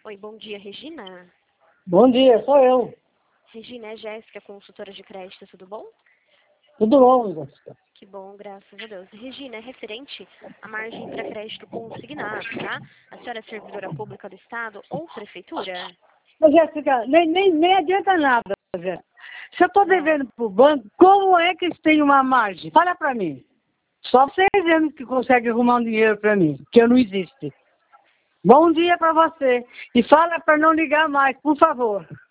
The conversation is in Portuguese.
Oi, bom dia, Regina. Bom dia, sou eu. Regina, é Jéssica, consultora de crédito, tudo bom? Tudo bom, Jéssica? Que bom, graças a Deus. Regina, é referente à margem para crédito consignado, tá? A senhora é servidora pública do Estado ou prefeitura? Ô, Jéssica, nem adianta nada, Jéssica. Se eu estou É. devendo para o banco, como é que eles têm uma margem? Fala para mim. Só vocês mesmos que conseguem arrumar um dinheiro para mim, que eu não existe. Bom dia para você. E fala para não ligar mais, por favor.